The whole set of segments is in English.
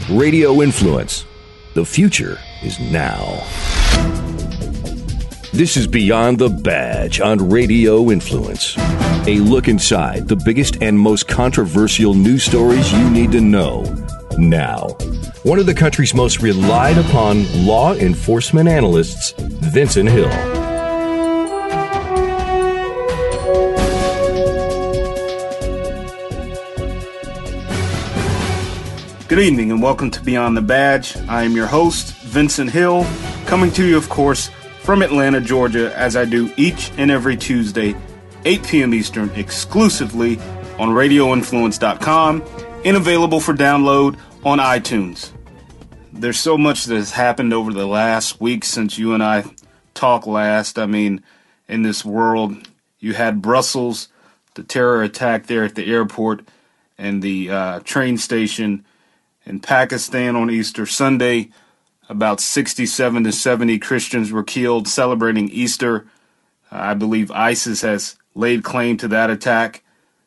Radio Influence. The future is now. This is Beyond the Badge on Radio Influence. A look inside the biggest and most controversial news stories you need to know now. One of the country's most relied upon law enforcement analysts, Vincent Hill. Good evening and welcome to Beyond the Badge. I am your host, Vincent Hill, coming to you, of course, from Atlanta, Georgia, as I do each and every Tuesday, 8 p.m. Eastern, exclusively on RadioInfluence.com and available for download on iTunes. There's so much that has happened over the last week since you and I talked last. I mean, in this world, you had Brussels, the terror attack there at the airport and the train station. In Pakistan on Easter Sunday, about 67 to 70 Christians were killed celebrating Easter. I believe ISIS has laid claim to that attack.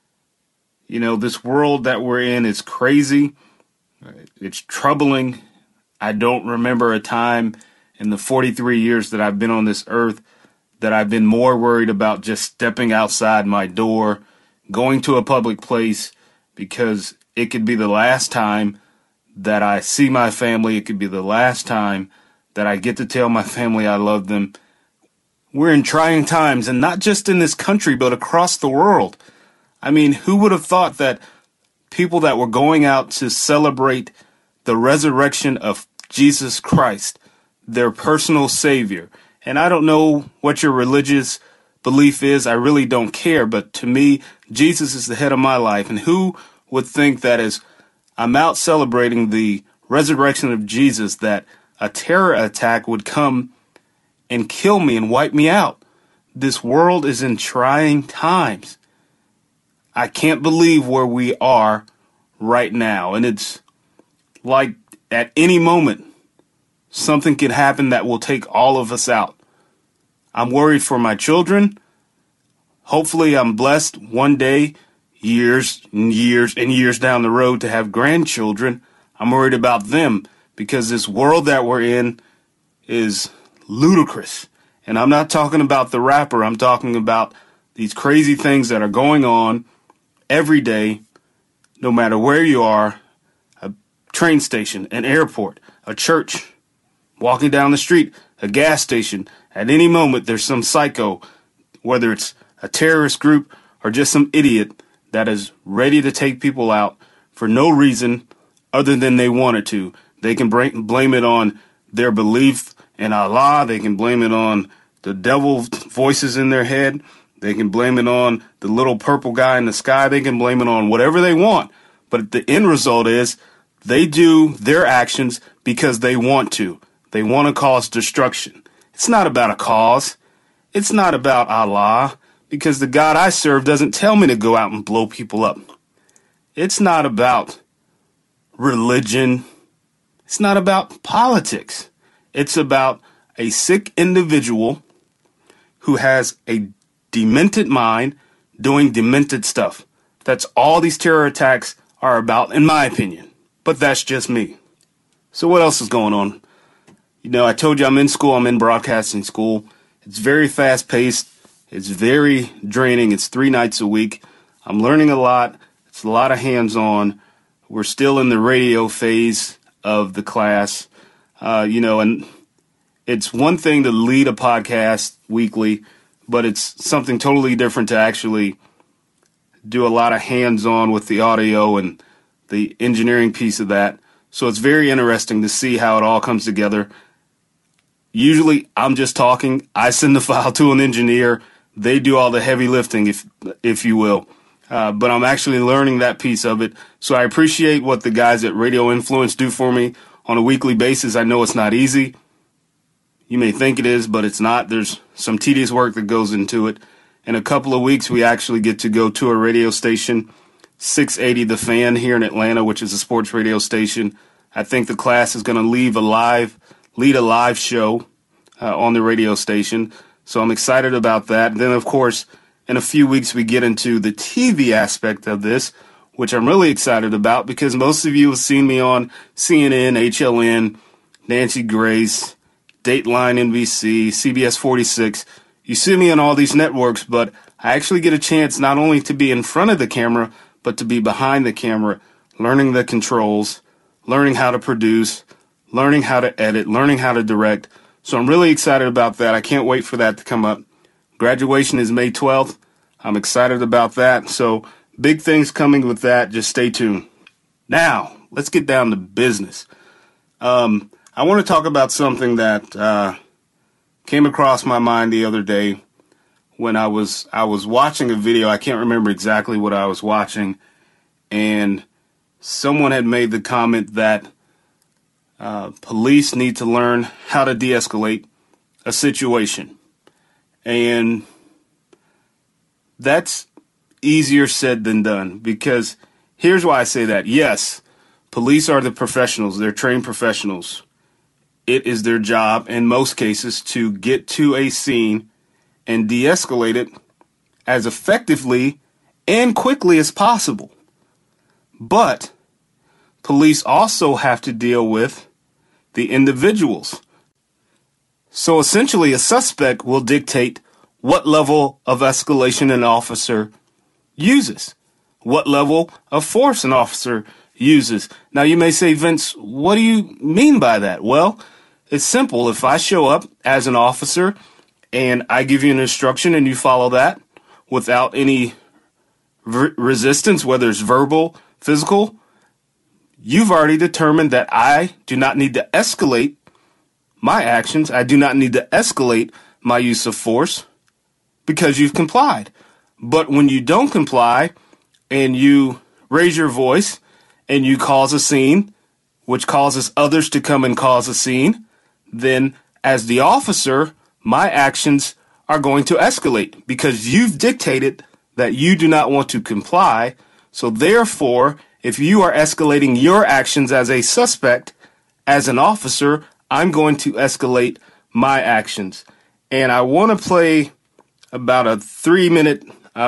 You know, this world that we're in is crazy. It's troubling. I don't remember a time in the 43 years that I've been on this earth that I've been more worried about just stepping outside my door, going to a public place, because it could be the last time that I see my family. It could be the last time that I get to tell my family I love them. We're in trying times, and not just in this country, but across the world. I mean, who would have thought that people that were going out to celebrate the resurrection of Jesus Christ, their personal Savior? And I don't know what your religious belief is. I really don't care. But to me, Jesus is the head of my life. And who would think that as I'm out celebrating the resurrection of Jesus, that a terror attack would come and kill me and wipe me out? This world is in trying times. I can't believe where we are right now. And it's like at any moment, something could happen that will take all of us out. I'm worried for my children. Hopefully I'm blessed one day, years and years and years down the road, to have grandchildren. I'm worried about them because this world that we're in is ludicrous. And I'm not talking about the rapper. I'm talking about these crazy things that are going on every day, no matter where you are: a train station, an airport, a church, walking down the street, a gas station. At any moment, there's some psycho, whether it's a terrorist group or just some idiot that is ready to take people out for no reason other than they wanted to. They can blame it on their belief in Allah. They can blame it on the devil voices in their head. They can blame it on the little purple guy in the sky. They can blame it on whatever they want. But the end result is they do their actions because they want to. They want to cause destruction. It's not about a cause. It's not about Allah, because the God I serve doesn't tell me to go out and blow people up. It's not about religion. It's not about politics. It's about a sick individual who has a demented mind doing demented stuff. That's all these terror attacks are about, in my opinion. But that's just me. So what else is going on? You know, I told you I'm in school. I'm in broadcasting school. It's very fast-paced. It's very draining. It's 3 nights a week. I'm learning a lot. It's a lot of hands-on. We're still in the radio phase of the class. And it's one thing to lead a podcast weekly, but it's something totally different to actually do a lot of hands-on with the audio and the engineering piece of that. So it's very interesting to see how it all comes together. Usually I'm just talking. I send the file to an engineer. They do all the heavy lifting, if you will. But I'm actually learning that piece of it. So I appreciate what the guys at Radio Influence do for me on a weekly basis. I know it's not easy. You may think it is, but it's not. There's some tedious work that goes into it. In a couple of weeks, we actually get to go to a radio station, 680 The Fan here in Atlanta, which is a sports radio station. I think the class is going to lead a live show on the radio station. So I'm excited about that. And then, of course, in a few weeks, we get into the TV aspect of this, which I'm really excited about because most of you have seen me on CNN, HLN, Nancy Grace, Dateline NBC, CBS 46. You see me on all these networks, but I actually get a chance not only to be in front of the camera, but to be behind the camera, learning the controls, learning how to produce, learning how to edit, learning how to direct. So I'm really excited about that. I can't wait for that to come up. Graduation is May 12th. I'm excited about that. So big things coming with that. Just stay tuned. Now, let's get down to business. I want to talk about something that came across my mind the other day when I was watching a video. I can't remember exactly what I was watching, and someone had made the comment that police need to learn how to de-escalate a situation. And that's easier said than done, because here's why I say that. Yes, police are the professionals. They're trained professionals. It is their job in most cases to get to a scene and de-escalate it as effectively and quickly as possible. But police also have to deal with the individuals. So essentially, a suspect will dictate what level of escalation an officer uses, what level of force an officer uses. Now, you may say, Vince, what do you mean by that? Well, it's simple. If I show up as an officer and I give you an instruction and you follow that without any resistance, whether it's verbal, physical, you've already determined that I do not need to escalate my actions. I do not need to escalate my use of force because you've complied. But when you don't comply and you raise your voice and you cause a scene, which causes others to come and cause a scene, then as the officer, my actions are going to escalate because you've dictated that you do not want to comply. So therefore, if you are escalating your actions as a suspect, as an officer, I'm going to escalate my actions. And I want to play about a 3-minute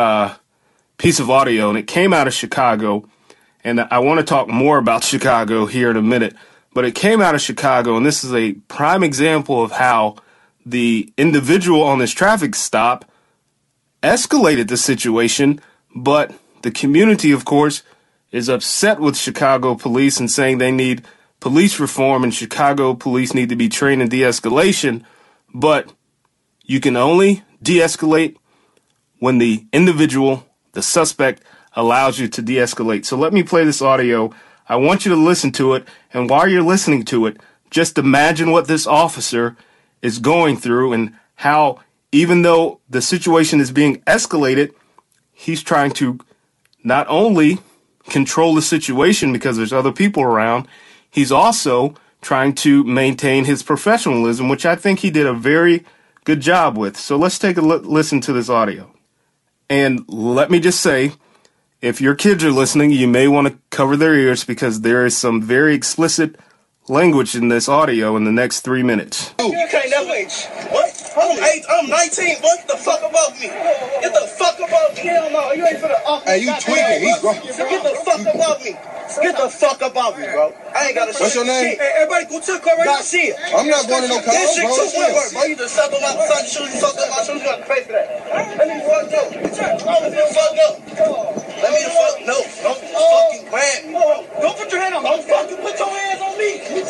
piece of audio, and it came out of Chicago. And I want to talk more about Chicago here in a minute. But it came out of Chicago, and this is a prime example of how the individual on this traffic stop escalated the situation, but the community, of course, is upset with Chicago police and saying they need police reform and Chicago police need to be trained in de-escalation. But you can only de-escalate when the individual, the suspect, allows you to de-escalate. So let me play this audio. I want you to listen to it, and while you're listening to it, just imagine what this officer is going through and how, even though the situation is being escalated, he's trying to not only control the situation because there's other people around, he's also trying to maintain his professionalism, which I think he did a very good job with. So let's take a listen to this audio. And let me just say, if your kids are listening, you may want to cover their ears because there is some very explicit language in this audio in the next 3 minutes. You can't never. What? I'm 19. What the fuck about me? Get the fuck about me. Hell no, you ain't finna off me. Hey, you tweaking. He's wrong. Get the fuck about me. Get the fuck about me, bro. I ain't got to What's your name? Hey, everybody go to the car right now. See it. I'm not going to no car. This shit too much, bro. You just suck on my son, shoot you, suck on my shoes, you got to pay for that. Let me fuck up. Let me fuck up. Let me the fuck, no. Don't fucking grab me. Don't put your hand on me. Don't fucking put your hands on me. You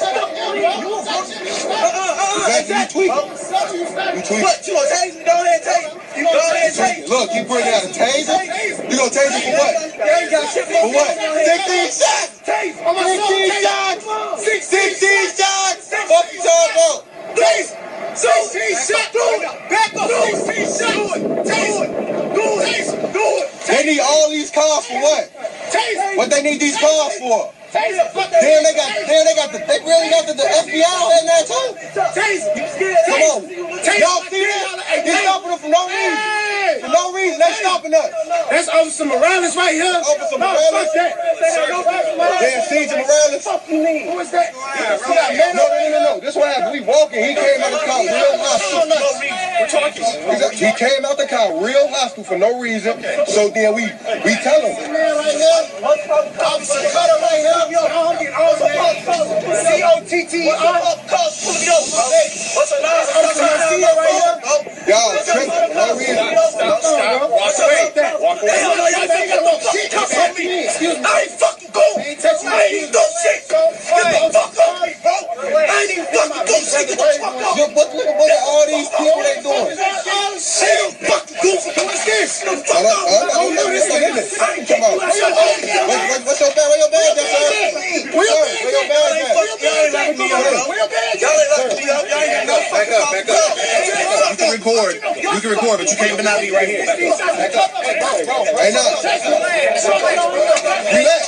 tweaking. You tweaking. What, you gonna tase me? Go ahead, tase me. You go ahead, tase me. Look, you bring out a taser? You gonna tase me for what? For what? 16 shots! 16 shots! 16 shots! Fuck you talking about? 16 shots! Do it! Back up! 16 shots! Do it! Do it! They need all these cars for what? What they need these cars for? Damn, they really got the FBI in there too? Come on. Y'all see that? They're stopping them for no reason. For no reason, they're stopping us. That's Officer Morales right here. Officer Morales? Damn, Caesar Morales? Who is that? No. This what happened. We walking. He came out the car real hostile. He came out the car real hostile for no reason. So then we tell him. here. Officer Cutter right here. C-O-T-T. What's her name? Y'all tripping. No reason. Stop. Walk away. Walk away. I ain't fucking go. I ain't even do shit. Get the fuck off me, bro. I ain't even fucking do shit. Get the fuck off. Look what all these people they doing. Shit, you fucking goofy. What's this? Get the fuck off. Come on. What's your bag? Where your bag at, sir? Where your bag at? Y'all ain't locking me up, bro. Y'all ain't locking me up. Y'all ain't got no fucking up. Back up. You can record. You can record, but you can't not be right here. Back up. Hey, no. Relax.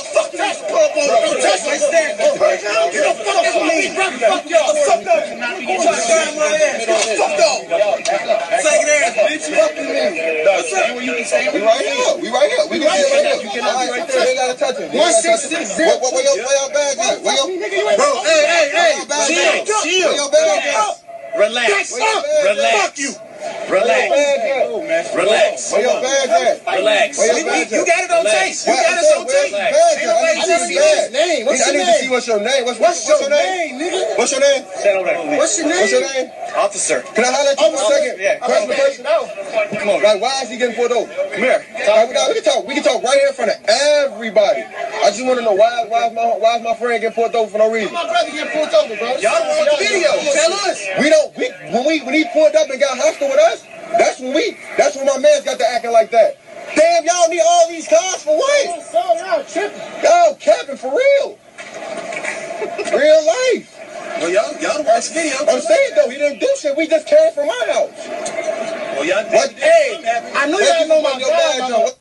We right here. We can sit right here. You ain't gotta touch him. 166. Where your bag at? Bro, hey. Chill. Where your bag at? Relax. Fuck you. Relax. Relax. Where your bag at? Relax. You got it on tape. You got us on tape. I need to see his name. I need to see what's your name. What's your name, nigga? What's your name? What's your name? What's your name? Officer. Can I holler at you for a second? Yeah. Question. Come on. Like, why is he getting pulled over? Come here. We can talk right here in front of everybody. I just want to know why is my friend getting pulled over for no reason? My brother get pulled over, bro. Y'all want the video? Tell us. When he pulled up and got hostile with us, that's when my man's got to acting like that. Damn, y'all need all these cars for what? Y'all tripping. Y'all capping for real. Real life. Well, y'all watch the video. I'm saying though, he didn't do shit. We just came from my house. Well, y'all What? Hey, I know y'all know my dad.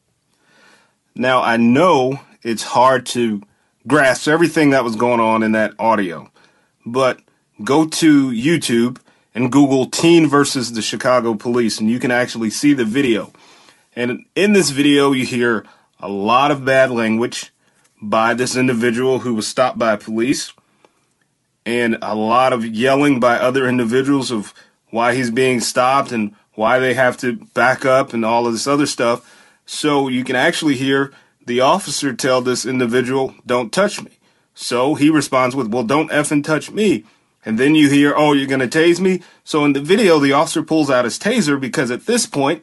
Now, I know it's hard to grasp everything that was going on in that audio, but go to YouTube and Google Teen versus the Chicago Police, and you can actually see the video. And in this video, you hear a lot of bad language by this individual who was stopped by police, and a lot of yelling by other individuals of why he's being stopped and why they have to back up and all of this other stuff. So you can actually hear the officer tell this individual, "Don't touch me." So he responds with, "Well, don't effing touch me." And then you hear, "Oh, you're going to tase me?" So in the video, the officer pulls out his taser because at this point,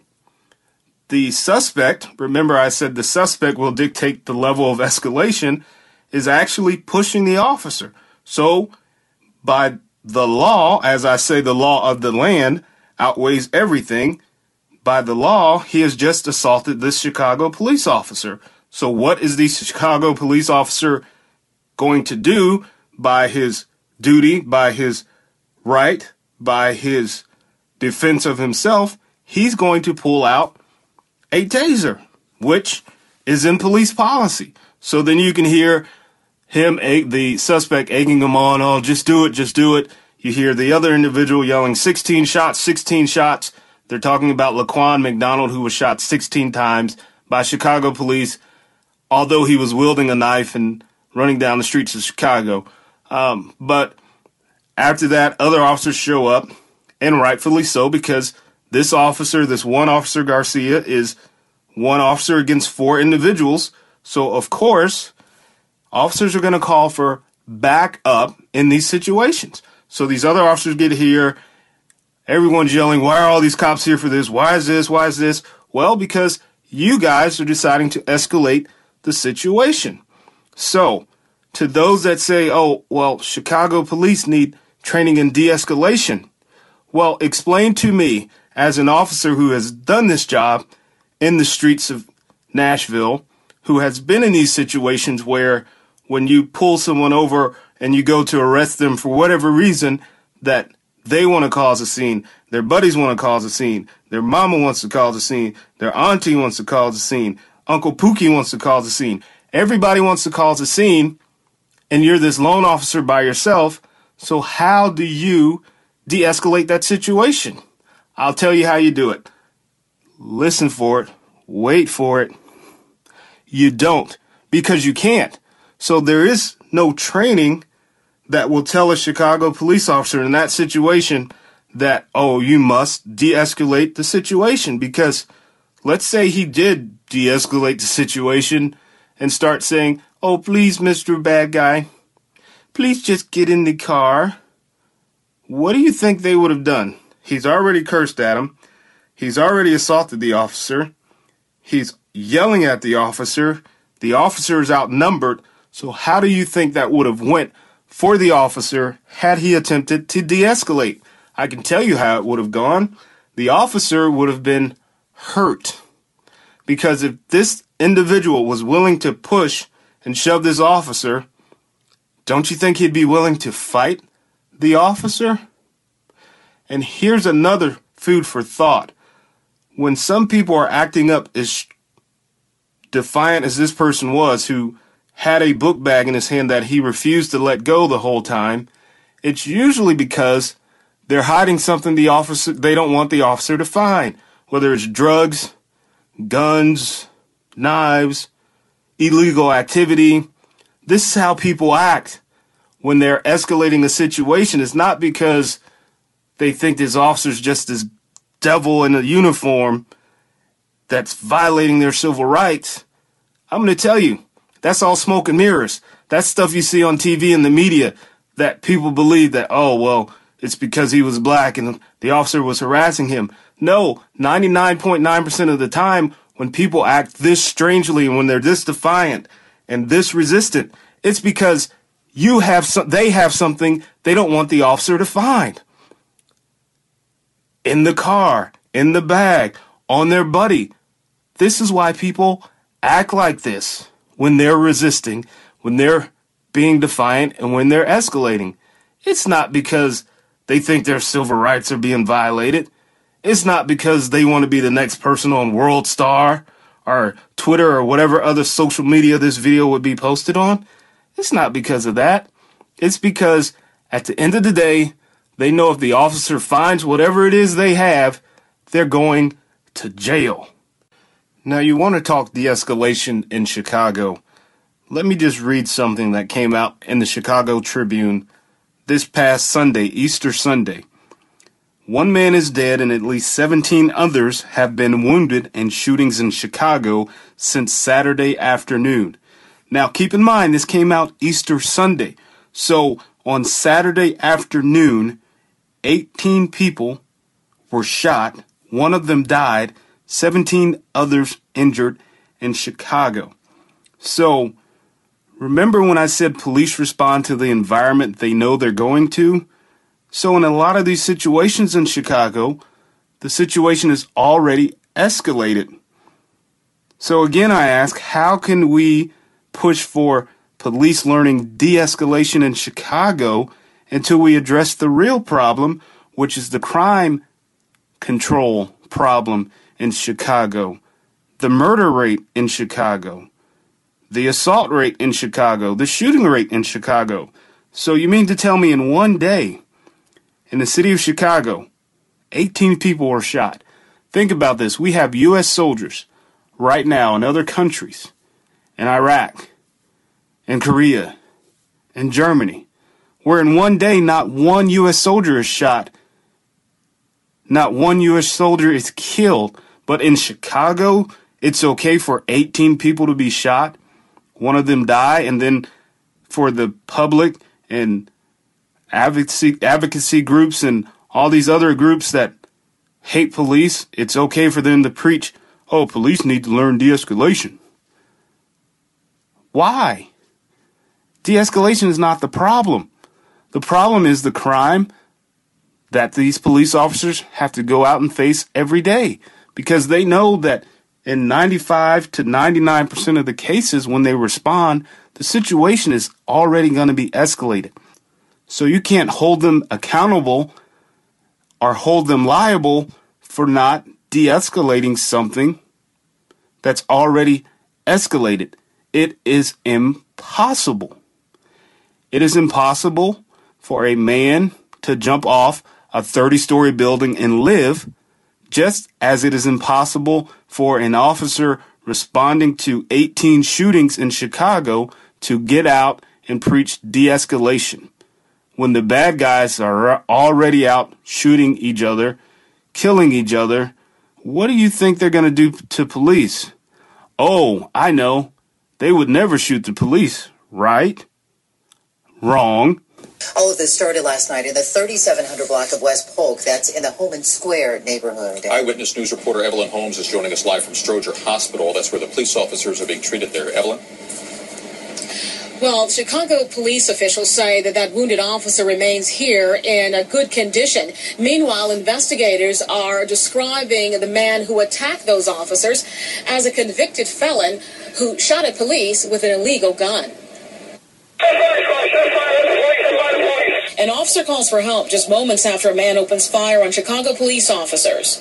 the suspect, remember I said the suspect will dictate the level of escalation, is actually pushing the officer. So by the law, as I say, the law of the land outweighs everything. By the law, he has just assaulted this Chicago police officer. So what is the Chicago police officer going to do by his duty, by his right, by his defense of himself? He's going to pull out a taser, which is in police policy. So then you can hear him, the suspect, egging him on, "Oh, just do it, just do it." You hear the other individual yelling 16 shots, 16 shots. They're talking about Laquan McDonald, who was shot 16 times by Chicago police, although he was wielding a knife and running down the streets of Chicago. But after that, other officers show up, and rightfully so, because this officer, this one officer Garcia, is one officer against four individuals. So, of course, officers are going to call for backup in these situations. So these other officers get here. Everyone's yelling, "Why are all these cops here for this? Why is this? Why is this?" Well, because you guys are deciding to escalate the situation. So, to those that say, "Oh, well, Chicago police need training in de-escalation," well, explain to me, as an officer who has done this job in the streets of Nashville, who has been in these situations where when you pull someone over and you go to arrest them for whatever reason, that they want to cause a scene, their buddies want to cause a scene, their mama wants to cause a scene, their auntie wants to cause a scene, Uncle Pookie wants to cause a scene. Everybody wants to cause a scene, and you're this lone officer by yourself. So how do you de-escalate that situation? I'll tell you how you do it. Listen for it. Wait for it. You don't, because you can't. So there is no training that will tell a Chicago police officer in that situation that, "Oh, you must de-escalate the situation," because let's say he did de-escalate the situation and start saying, "Oh, please, Mr. Bad Guy, please just get in the car," what do you think they would have done? He's already cursed at him. He's already assaulted the officer. He's yelling at the officer. The officer is outnumbered. So how do you think that would have went for the officer had he attempted to de-escalate? I can tell you how it would have gone. The officer would have been hurt. Because if this individual was willing to push and shove this officer, don't you think he'd be willing to fight the officer? And here's another food for thought. When some people are acting up as defiant as this person was, who had a book bag in his hand that he refused to let go the whole time, it's usually because they're hiding something they don't want the officer to find, whether it's drugs, guns, knives, illegal activity. This is how people act when they're escalating a situation. It's not because they think this officer's just this devil in a uniform that's violating their civil rights. I'm going to tell you, that's all smoke and mirrors. That's stuff you see on TV and the media that people believe that, oh, well, it's because he was black and the officer was harassing him. No, 99.9% of the time when people act this strangely and when they're this defiant and this resistant, it's because they have something they don't want the officer to find. In the car, in the bag, on their buddy. This is why people act like this when they're resisting, when they're being defiant, and when they're escalating. It's not because they think their civil rights are being violated. It's not because they want to be the next person on World Star or Twitter or whatever other social media this video would be posted on. It's not because of that. It's because at the end of the day, they know if the officer finds whatever it is they have, they're going to jail. Now, you want to talk de-escalation in Chicago. Let me just read something that came out in the Chicago Tribune this past Sunday, Easter Sunday. 1 man is dead and at least 17 others have been wounded in shootings in Chicago since Saturday afternoon. Now, keep in mind, this came out Easter Sunday. So, on Saturday afternoon, 18 people were shot, one of them died, 17 others injured in Chicago. So, remember when I said police respond to the environment they know they're going to? So in a lot of these situations in Chicago, the situation is already escalated. So again, I ask, how can we push for police learning de-escalation in Chicago until we address the real problem, which is the crime control problem in Chicago, the murder rate in Chicago, the assault rate in Chicago, the shooting rate in Chicago? So you mean to tell me in one day, in the city of Chicago, 18 people were shot? Think about this. We have U.S. soldiers right now in other countries, in Iraq, in Korea, in Germany, where in one day not one U.S. soldier is shot, not one U.S. soldier is killed. But in Chicago, it's okay for 18 people to be shot, one of them die, and then for the public and advocacy groups and all these other groups that hate police, it's okay for them to preach, oh, police need to learn de-escalation. Why? De-escalation is not the problem. The problem is the crime that these police officers have to go out and face every day, because they know that in 95 to 99% of the cases when they respond, the situation is already going to be escalated. So you can't hold them accountable or hold them liable for not de-escalating something that's already escalated. It is impossible. It is impossible for a man to jump off a 30-story building and live, just as it is impossible for an officer responding to 18 shootings in Chicago to get out and preach de-escalation when the bad guys are already out shooting each other, killing each other. What do you think they're going to do to police? Oh, I know. they would never shoot the police, right? Wrong. All of this started last night in the 3700 block of West Polk. That's in the Holman Square neighborhood. Eyewitness News reporter Evelyn Holmes is joining us live from Stroger Hospital. That's where the police officers are being treated there. Evelyn? Well, Chicago police officials say that wounded officer remains here in a good condition. Meanwhile, investigators are describing the man who attacked those officers as a convicted felon who shot at police with an illegal gun. An officer calls for help just moments after a man opens fire on Chicago police officers.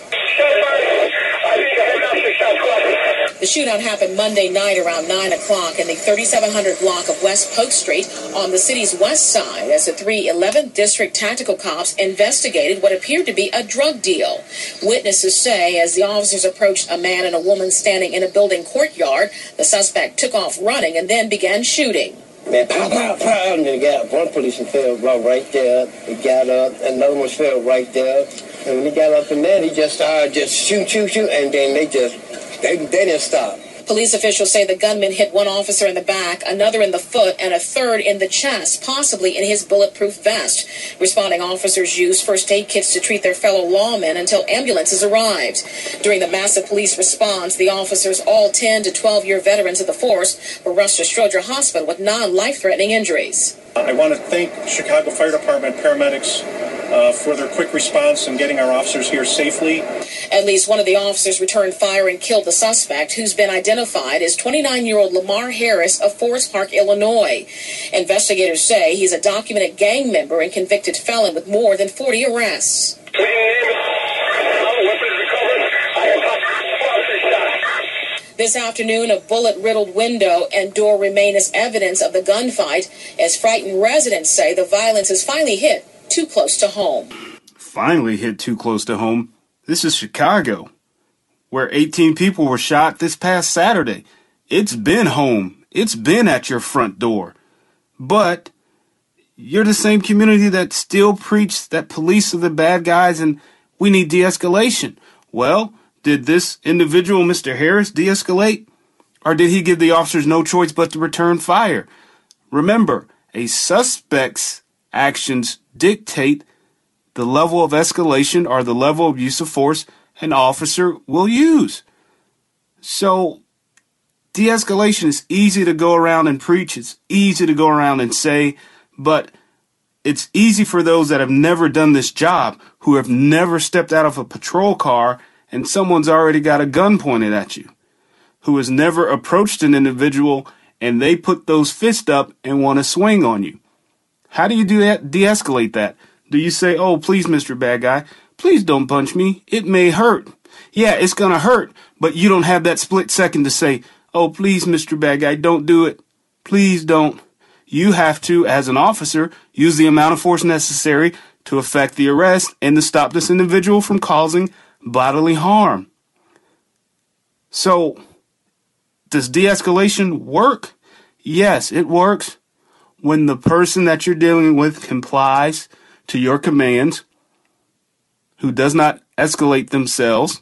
The shootout happened Monday night around 9 o'clock in the 3700 block of West Polk Street on the city's west side as the 11th District tactical cops investigated what appeared to be a drug deal. Witnesses say as the officers approached a man and a woman standing in a building courtyard, the suspect took off running and then began shooting. Man, pow, pow, pow, and then got one policeman fell right there. He got up, another one fell right there. And when he got up in there, he just started shoot, and then they didn't stop. Police officials say the gunman hit one officer in the back, another in the foot, and a third in the chest, possibly in his bulletproof vest. Responding officers used first aid kits to treat their fellow lawmen until ambulances arrived. During the massive police response, the officers, all 10 to 12-year veterans of the force, were rushed to Stroger Hospital with non-life-threatening injuries. I want to thank Chicago Fire Department paramedics for their quick response in getting our officers here safely. At least one of the officers returned fire and killed the suspect, who's been identified as 29-year-old Lamar Harris of Forest Park, Illinois. Investigators say he's a documented gang member and convicted felon with more than 40 arrests. This afternoon, a bullet-riddled window and door remain as evidence of the gunfight, as frightened residents say the violence has finally hit too close to home. Finally hit too close to home. This is Chicago, where 18 people were shot this past Saturday. It's been home. It's been at your front door. But you're the same community that still preach that police are the bad guys and we need de-escalation. Well, did this individual, Mr. Harris, de-escalate? Or did he give the officers no choice but to return fire? Remember, a suspect's actions dictate the level of escalation or the level of use of force an officer will use. So, de-escalation is easy to go around and preach. It's easy to go around and say, but it's easy for those that have never done this job, who have never stepped out of a patrol car and someone's already got a gun pointed at you, who has never approached an individual and they put those fists up and want to swing on you. How do you do that? De-escalate that? Do you say, oh, please, Mr. Bad Guy, please don't punch me. It may hurt. Yeah, it's going to hurt, but you don't have that split second to say, oh, please, Mr. Bad Guy, don't do it. Please don't. You have to, as an officer, use the amount of force necessary to effect the arrest and to stop this individual from causing bodily harm. So, does de-escalation work? Yes, it works when the person that you're dealing with complies to your commands, who does not escalate themselves,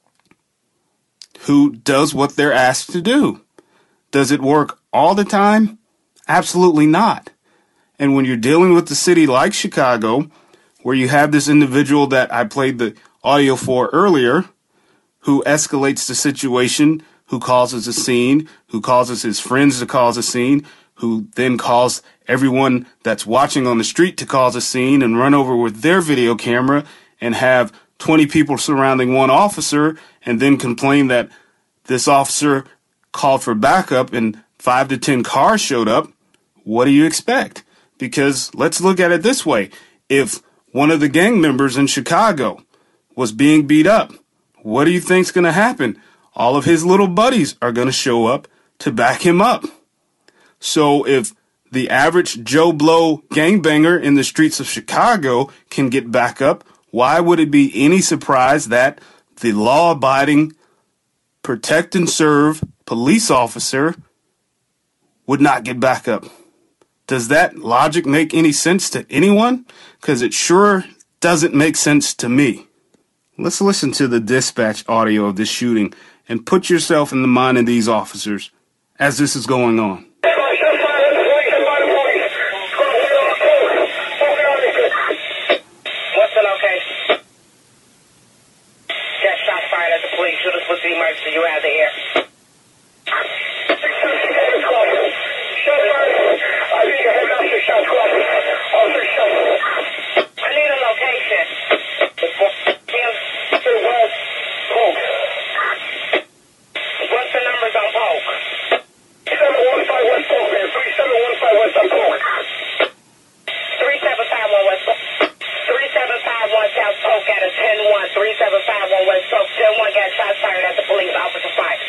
who does what they're asked to do. Does it work all the time? Absolutely not. And when you're dealing with a city like Chicago, where you have this individual that I played the audio for earlier, who escalates the situation, who causes a scene, who causes his friends to cause a scene, who then calls everyone that's watching on the street to cause a scene and run over with their video camera and have 20 people surrounding one officer and then complain that this officer called for backup and 5 to 10 cars showed up. What do you expect? Because let's look at it this way. If one of the gang members in Chicago was being beat up, what do you think's going to happen? All of his little buddies are going to show up to back him up. So if the average Joe Blow gangbanger in the streets of Chicago can get back up, why would it be any surprise that the law-abiding, protect and serve police officer would not get back up? Does that logic make any sense to anyone? Because it sure doesn't make sense to me. Let's listen to the dispatch audio of this shooting and put yourself in the mind of these officers as this is going on. What's the location? Got shots fired at the police. Shooters with the emergency. You out of here. I need a location. What's the numbers on Polk? 3715 West Polk, man. 3715 West Polk. 3751 West Polk. 3751 South Polk at a 10-1. 3751 West Polk. 10-1 got shots fired at the police officer fight.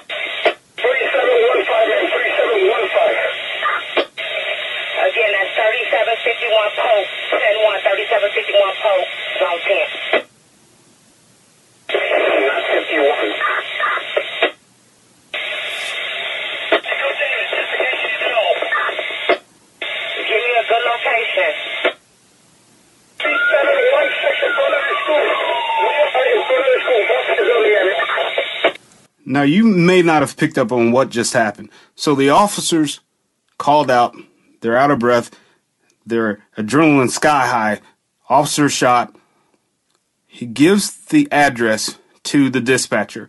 3715 and 3715. Again, that's 3751 Polk. 10-1. 3751 Polk. Zone 10. Not 51. Give me a good location. 3716 in front of the school. In front of the school. Now, you may not have picked up on what just happened. So the officers called out. They're out of breath. Their adrenaline sky high. Officer shot. He gives the address to the dispatcher.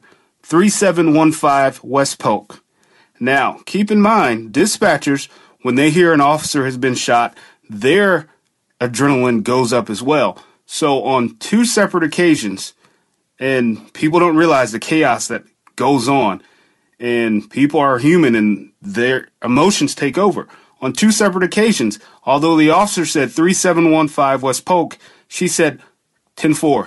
3715 West Polk. Now, keep in mind, dispatchers, when they hear an officer has been shot, their adrenaline goes up as well. So on two separate occasions, and people don't realize the chaos that goes on, and people are human and their emotions take over. On two separate occasions, although the officer said 3715 West Polk, she said 10-4,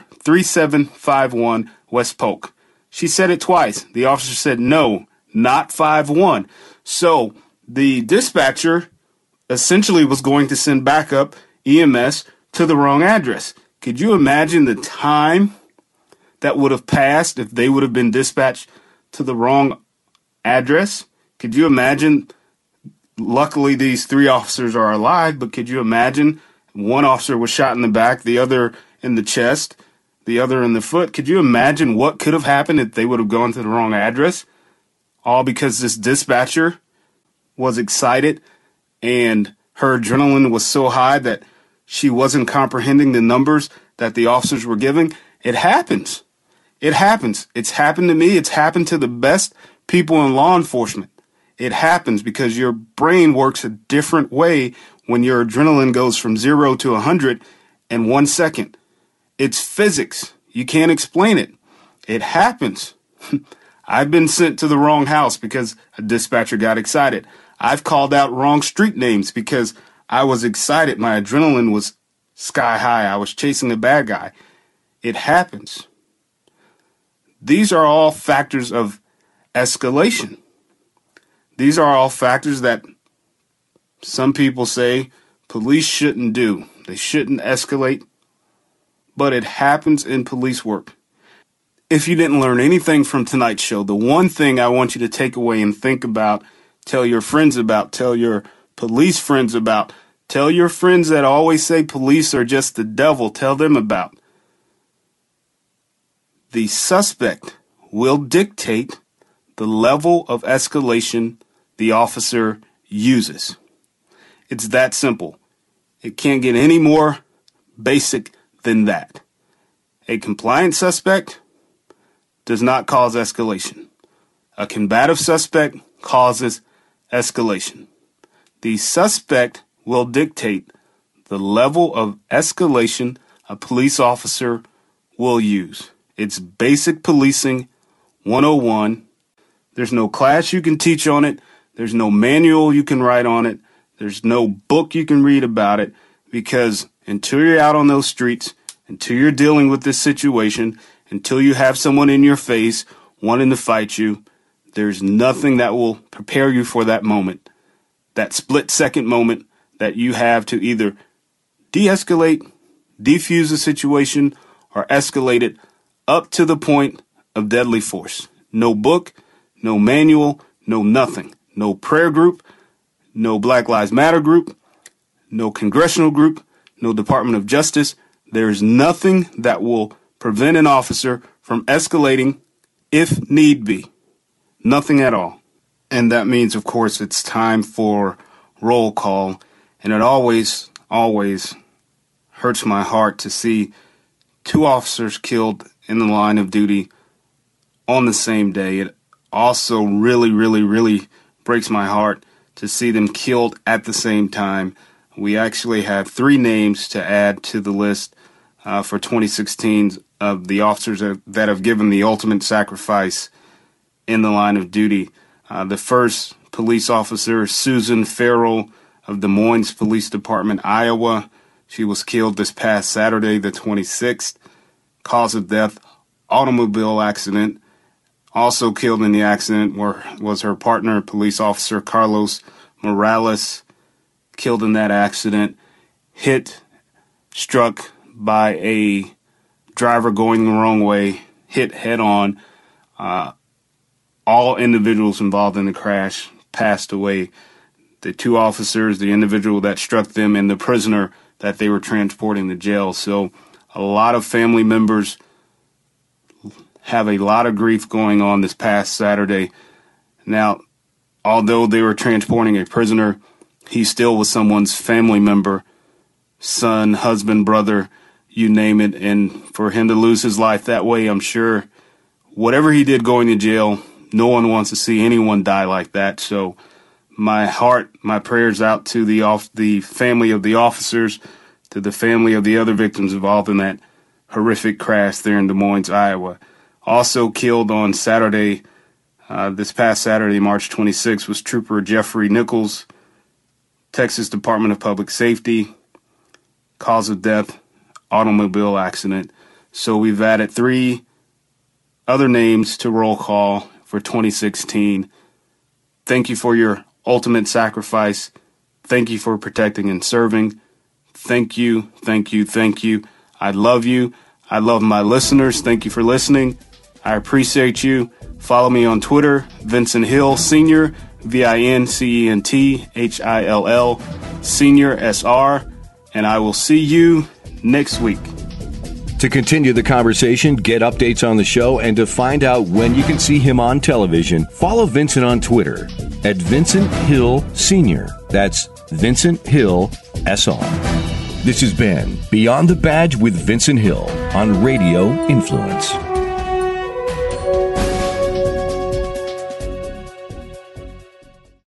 3751 West Polk. She said it twice. The officer said no, not 5-1. So the dispatcher essentially was going to send backup EMS to the wrong address. Could you imagine the time that would have passed if they would have been dispatched to the wrong address? Could you imagine? Luckily, these three officers are alive, but could you imagine one officer was shot in the back, the other in the chest, the other in the foot? Could you imagine what could have happened if they would have gone to the wrong address? All because this dispatcher was excited and her adrenaline was so high that she wasn't comprehending the numbers that the officers were giving. It happens. It happens. It's happened to me. It's happened to the best people in law enforcement. It happens because your brain works a different way when your adrenaline goes from 0 to 100 in 1 second. It's physics. You can't explain it. It happens. I've been sent to the wrong house because a dispatcher got excited. I've called out wrong street names because I was excited. My adrenaline was sky high. I was chasing a bad guy. It happens. These are all factors of escalation. These are all factors that some people say police shouldn't do. They shouldn't escalate. But it happens in police work. If you didn't learn anything from tonight's show, the one thing I want you to take away and think about, tell your friends about, tell your police friends about, tell your friends that always say police are just the devil, tell them about. The suspect will dictate the level of escalation the officer uses. It's that simple. It can't get any more basic than that. A compliant suspect does not cause escalation. A combative suspect causes escalation. The suspect will dictate the level of escalation a police officer will use. It's basic policing 101. There's no class you can teach on it. There's no manual you can write on it. There's no book you can read about it, because until you're out on those streets, until you're dealing with this situation, until you have someone in your face wanting to fight you, there's nothing that will prepare you for that moment, that split-second moment that you have to either de-escalate, defuse the situation, or escalate it up to the point of deadly force. No book, no manual, no nothing. No prayer group, no Black Lives Matter group, no congressional group, no Department of Justice. There's nothing that will prevent an officer from escalating if need be. Nothing at all. And that means, of course, it's time for roll call. And it always hurts my heart to see two officers killed in the line of duty on the same day. It also really breaks my heart to see them killed at the same time. We actually have 3 names to add to the list for 2016 of the officers that have given the ultimate sacrifice in the line of duty. The first police officer, Susan Farrell of Des Moines Police Department, Iowa. She was killed this past Saturday, the 26th. Cause of death, automobile accident. Also killed in the accident was her partner, police officer Carlos Morales, killed in that accident, struck by a driver going the wrong way, hit head on. All individuals involved in the crash passed away. The 2 officers, the individual that struck them, and the prisoner that they were transporting to jail. So a lot of family members have a lot of grief going on this past Saturday. Now, although they were transporting a prisoner, he still was someone's family member, son, husband, brother, you name it. And for him to lose his life that way, I'm sure whatever he did going to jail, no one wants to see anyone die like that. So my prayers out to the family of the officers, to the family of the other victims involved in that horrific crash there in Des Moines, Iowa. Also killed on Saturday, this past Saturday, March 26th, was Trooper Jeffrey Nichols, Texas Department of Public Safety. Cause of death, automobile accident. So we've added 3 other names to roll call for 2016. Thank you for your ultimate sacrifice. Thank you for protecting and serving. Thank you. I love you. I love my listeners. Thank you for listening. I appreciate you. Follow me on Twitter, Vincent Hill Sr., VINCENT HILL, Senior SR, and I will see you next week. To continue the conversation, get updates on the show, and to find out when you can see him on television, follow Vincent on Twitter at Vincent Hill Sr. That's Vincent Hill SR. This has been Beyond the Badge with Vincent Hill on Radio Influence.